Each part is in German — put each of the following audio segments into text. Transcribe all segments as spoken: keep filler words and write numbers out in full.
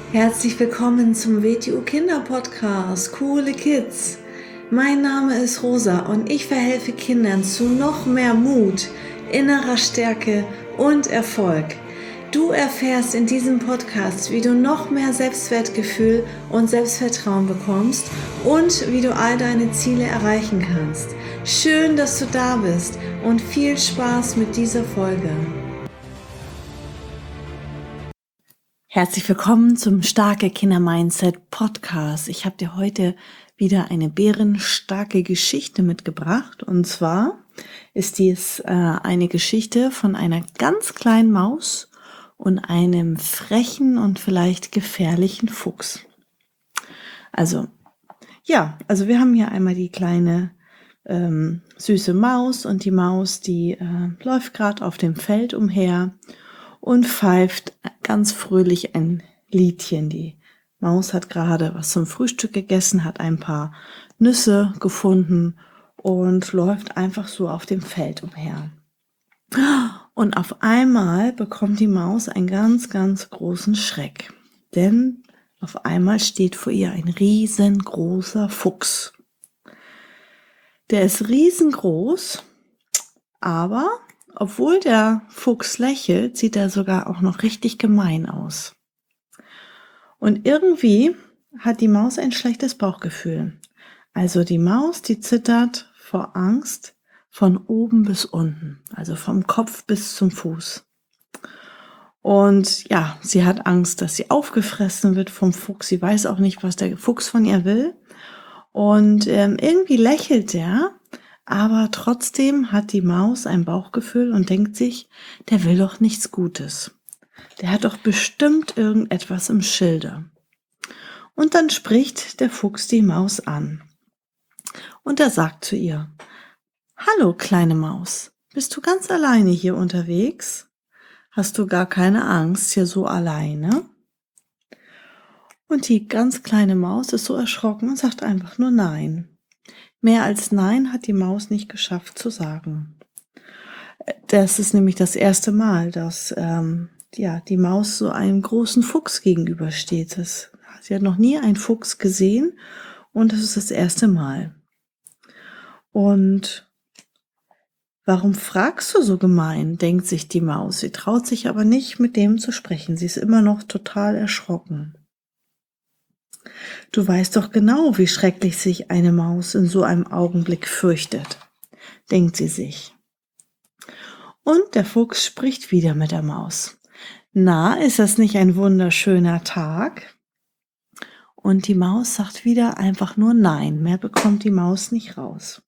Herzlich willkommen zum W T U Kinder Podcast, Coole Kids. Mein Name ist Rosa und ich verhelfe Kindern zu noch mehr Mut, innerer Stärke und Erfolg. Du erfährst in diesem Podcast, wie du noch mehr Selbstwertgefühl und Selbstvertrauen bekommst und wie du all deine Ziele erreichen kannst. Schön, dass du da bist und viel Spaß mit dieser Folge. Herzlich willkommen zum Starke Kinder Mindset Podcast. Ich habe dir heute wieder eine bärenstarke Geschichte mitgebracht. Und zwar ist dies äh, eine Geschichte von einer ganz kleinen Maus und einem frechen und vielleicht gefährlichen Fuchs. Also, ja, also wir haben hier einmal die kleine ähm, süße Maus und die Maus, die äh, läuft gerade auf dem Feld umher und pfeift ganz fröhlich ein Liedchen. Die Maus hat gerade was zum Frühstück gegessen, hat ein paar Nüsse gefunden und läuft einfach so auf dem Feld umher. Und auf einmal bekommt die Maus einen ganz, ganz großen Schreck. Denn auf einmal steht vor ihr ein riesengroßer Fuchs. Der ist riesengroß, aber obwohl der Fuchs lächelt, sieht er sogar auch noch richtig gemein aus. Und irgendwie hat die Maus ein schlechtes Bauchgefühl. Also die Maus, die zittert vor Angst von oben bis unten, also vom Kopf bis zum Fuß. Und ja, sie hat Angst, dass sie aufgefressen wird vom Fuchs. Sie weiß auch nicht, was der Fuchs von ihr will. Und ähm, irgendwie lächelt er. Aber trotzdem hat die Maus ein Bauchgefühl und denkt sich, der will doch nichts Gutes. Der hat doch bestimmt irgendetwas im Schilde. Und dann spricht der Fuchs die Maus an. Und er sagt zu ihr, hallo kleine Maus, bist du ganz alleine hier unterwegs? Hast du gar keine Angst hier so alleine? Und die ganz kleine Maus ist so erschrocken und sagt einfach nur nein. Mehr als Nein hat die Maus nicht geschafft zu sagen. Das ist nämlich das erste Mal, dass ähm, ja, die Maus so einem großen Fuchs gegenübersteht. Das, sie hat noch nie einen Fuchs gesehen und das ist das erste Mal. Und warum fragst du so gemein, denkt sich die Maus. Sie traut sich aber nicht, mit dem zu sprechen. Sie ist immer noch total erschrocken. Du weißt doch genau, wie schrecklich sich eine Maus in so einem Augenblick fürchtet, denkt sie sich. Und der Fuchs spricht wieder mit der Maus. Na, ist das nicht ein wunderschöner Tag? Und die Maus sagt wieder einfach nur nein, mehr bekommt die Maus nicht raus.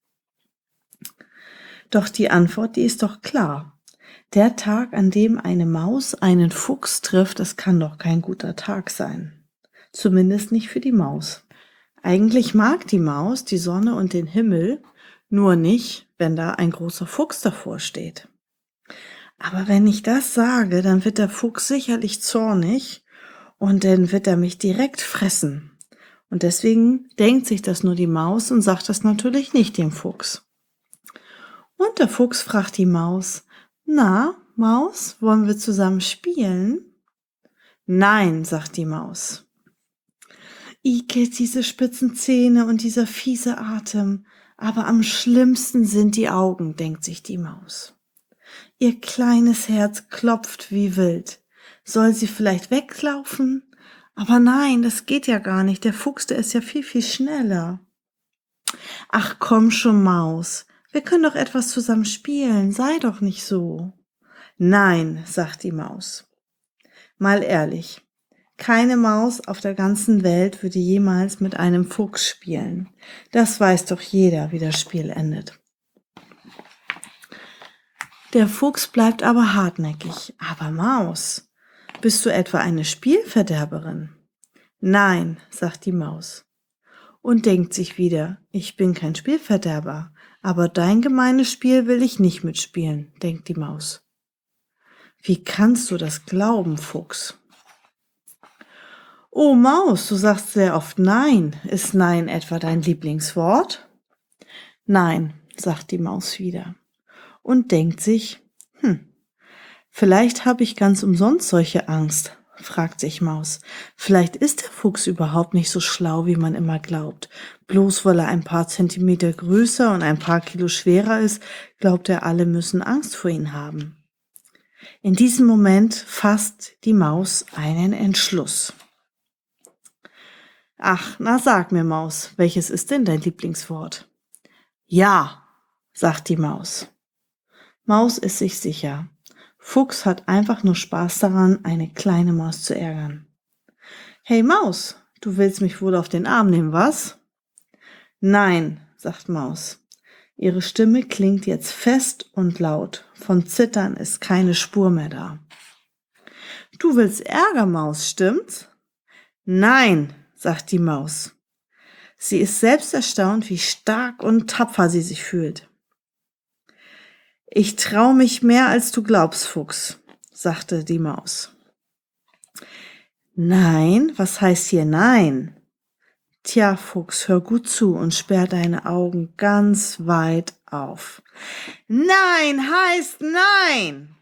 Doch die Antwort, die ist doch klar. Der Tag, an dem eine Maus einen Fuchs trifft, das kann doch kein guter Tag sein. Zumindest nicht für die Maus. Eigentlich mag die Maus die Sonne und den Himmel, nur nicht, wenn da ein großer Fuchs davor steht. Aber wenn ich das sage, dann wird der Fuchs sicherlich zornig und dann wird er mich direkt fressen. Und deswegen denkt sich das nur die Maus und sagt das natürlich nicht dem Fuchs. Und der Fuchs fragt die Maus, na, Maus, wollen wir zusammen spielen? Nein, sagt die Maus. Ike, diese spitzen Zähne und dieser fiese Atem, aber am schlimmsten sind die Augen, denkt sich die Maus. Ihr kleines Herz klopft wie wild. Soll sie vielleicht weglaufen? Aber nein, das geht ja gar nicht. Der Fuchs, der ist ja viel, viel schneller. Ach komm schon, Maus. Wir können doch etwas zusammen spielen. Sei doch nicht so. Nein, sagt die Maus. Mal ehrlich. Keine Maus auf der ganzen Welt würde jemals mit einem Fuchs spielen. Das weiß doch jeder, wie das Spiel endet. Der Fuchs bleibt aber hartnäckig. Aber Maus, bist du etwa eine Spielverderberin? Nein, sagt die Maus. Und denkt sich wieder, ich bin kein Spielverderber, aber dein gemeines Spiel will ich nicht mitspielen, denkt die Maus. Wie kannst du das glauben, Fuchs? Oh Maus, du sagst sehr oft Nein. Ist Nein etwa dein Lieblingswort? Nein, sagt die Maus wieder und denkt sich, hm, vielleicht habe ich ganz umsonst solche Angst fragt sich Maus. Vielleicht ist der Fuchs überhaupt nicht so schlau, wie man immer glaubt. Bloß weil er ein paar Zentimeter größer und ein paar Kilo schwerer ist, glaubt er, alle müssen Angst vor ihm haben. In diesem Moment fasst die Maus einen Entschluss. Ach, na sag mir, Maus, welches ist denn dein Lieblingswort? Ja, sagt die Maus. Maus ist sich sicher. Fuchs hat einfach nur Spaß daran, eine kleine Maus zu ärgern. Hey Maus, du willst mich wohl auf den Arm nehmen, was? Nein, sagt Maus. Ihre Stimme klingt jetzt fest und laut. Von Zittern ist keine Spur mehr da. Du willst Ärger, Maus, stimmt's? Nein, sagt die Maus. Sie ist selbst erstaunt, wie stark und tapfer sie sich fühlt. Ich trau mich mehr, als du glaubst, Fuchs, sagte die Maus. Nein, was heißt hier nein? Tja, Fuchs, hör gut zu und sperr deine Augen ganz weit auf. Nein heißt nein!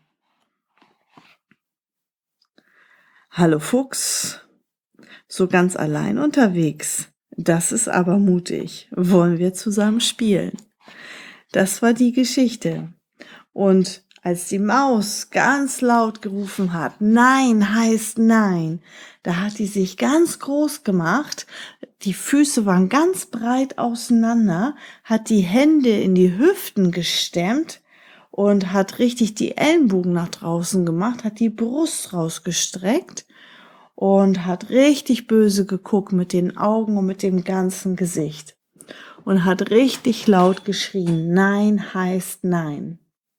Hallo Fuchs, so ganz allein unterwegs. Das ist aber mutig. Wollen wir zusammen spielen? Das war die Geschichte. Und als die Maus ganz laut gerufen hat, nein heißt nein, da hat die sich ganz groß gemacht, die Füße waren ganz breit auseinander, hat die Hände in die Hüften gestemmt und hat richtig die Ellenbogen nach draußen gemacht, hat die Brust rausgestreckt und hat richtig böse geguckt mit den Augen und mit dem ganzen Gesicht und hat richtig laut geschrien, nein heißt nein.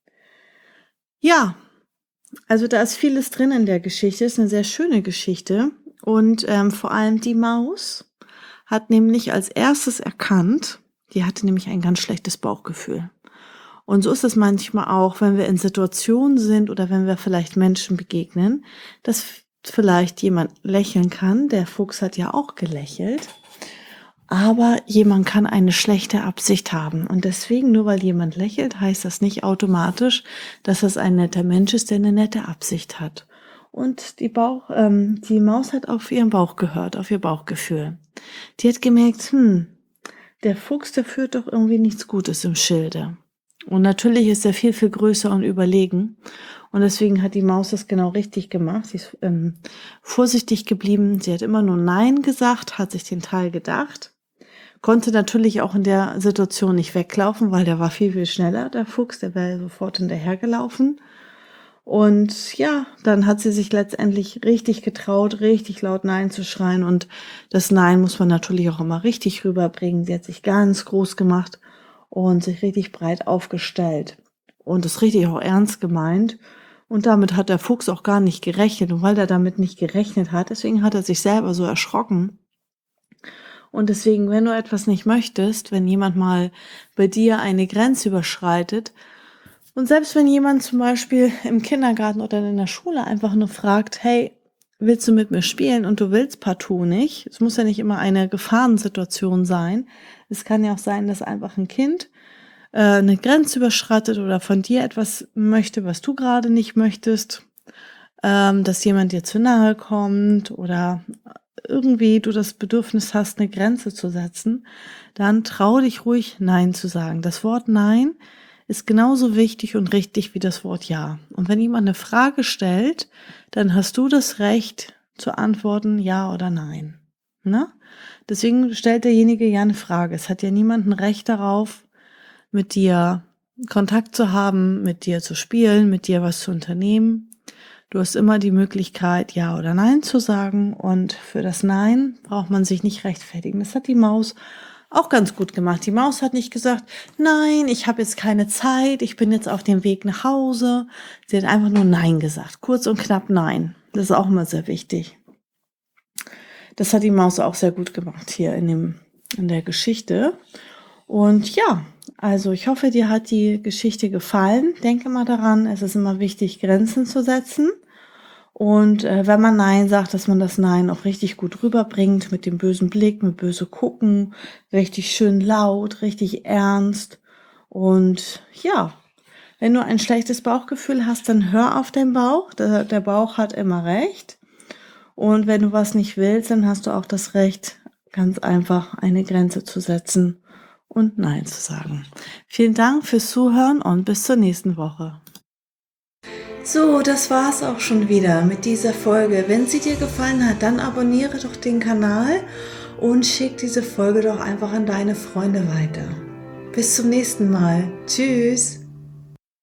Ja, also da ist vieles drin in der Geschichte, ist eine sehr schöne Geschichte und ähm, vor allem die Maus hat nämlich als erstes erkannt, die hatte nämlich ein ganz schlechtes Bauchgefühl. Und so ist es manchmal auch, wenn wir in Situationen sind oder wenn wir vielleicht Menschen begegnen, dass vielleicht jemand lächeln kann, der Fuchs hat ja auch gelächelt, aber jemand kann eine schlechte Absicht haben. Und deswegen, nur weil jemand lächelt, heißt das nicht automatisch, dass das ein netter Mensch ist, der eine nette Absicht hat. Und die Bauch, ähm, die Maus hat auf ihren Bauch gehört, auf ihr Bauchgefühl. Die hat gemerkt, hm, der Fuchs, der führt doch irgendwie nichts Gutes im Schilde. Und natürlich ist er viel, viel größer und überlegen. Und deswegen hat die Maus das genau richtig gemacht. Sie ist ähm, vorsichtig geblieben. Sie hat immer nur Nein gesagt, hat sich den Teil gedacht. Konnte natürlich auch in der Situation nicht weglaufen, weil der war viel, viel schneller, der Fuchs, der wäre sofort hinterhergelaufen. Und ja, dann hat sie sich letztendlich richtig getraut, richtig laut Nein zu schreien. Und das Nein muss man natürlich auch immer richtig rüberbringen. Sie hat sich ganz groß gemacht und sich richtig breit aufgestellt. Und das richtig auch ernst gemeint. Und damit hat der Fuchs auch gar nicht gerechnet. Und weil er damit nicht gerechnet hat, deswegen hat er sich selber so erschrocken. Und deswegen, wenn du etwas nicht möchtest, wenn jemand mal bei dir eine Grenze überschreitet und selbst wenn jemand zum Beispiel im Kindergarten oder in der Schule einfach nur fragt, hey, willst du mit mir spielen und du willst partout nicht, es muss ja nicht immer eine Gefahrensituation sein, es kann ja auch sein, dass einfach ein Kind äh, eine Grenze überschreitet oder von dir etwas möchte, was du gerade nicht möchtest, ähm, dass jemand dir zu nahe kommt oder irgendwie du das Bedürfnis hast, eine Grenze zu setzen, dann trau dich ruhig Nein zu sagen. Das Wort Nein ist genauso wichtig und richtig wie das Wort Ja. Und wenn jemand eine Frage stellt, dann hast du das Recht zu antworten Ja oder Nein. Ne? Deswegen stellt derjenige ja eine Frage. Es hat ja niemand ein Recht darauf, mit dir Kontakt zu haben, mit dir zu spielen, mit dir was zu unternehmen. Du hast immer die Möglichkeit, Ja oder Nein zu sagen und für das Nein braucht man sich nicht rechtfertigen. Das hat die Maus auch ganz gut gemacht. Die Maus hat nicht gesagt, nein, ich habe jetzt keine Zeit, ich bin jetzt auf dem Weg nach Hause. Sie hat einfach nur Nein gesagt, kurz und knapp Nein. Das ist auch immer sehr wichtig. Das hat die Maus auch sehr gut gemacht hier in dem, in der Geschichte. Und ja, also ich hoffe, dir hat die Geschichte gefallen. Denke mal daran, es ist immer wichtig, Grenzen zu setzen. Und äh, wenn man Nein sagt, dass man das Nein auch richtig gut rüberbringt, mit dem bösen Blick, mit böse Gucken, richtig schön laut, richtig ernst. Und ja, wenn du ein schlechtes Bauchgefühl hast, dann hör auf den Bauch. Der, der Bauch hat immer recht. Und wenn du was nicht willst, dann hast du auch das Recht, ganz einfach eine Grenze zu setzen und Nein zu sagen. Vielen Dank fürs Zuhören und bis zur nächsten Woche. So, das war's auch schon wieder mit dieser Folge. Wenn sie dir gefallen hat, dann abonniere doch den Kanal und schick diese Folge doch einfach an deine Freunde weiter. Bis zum nächsten Mal. Tschüss.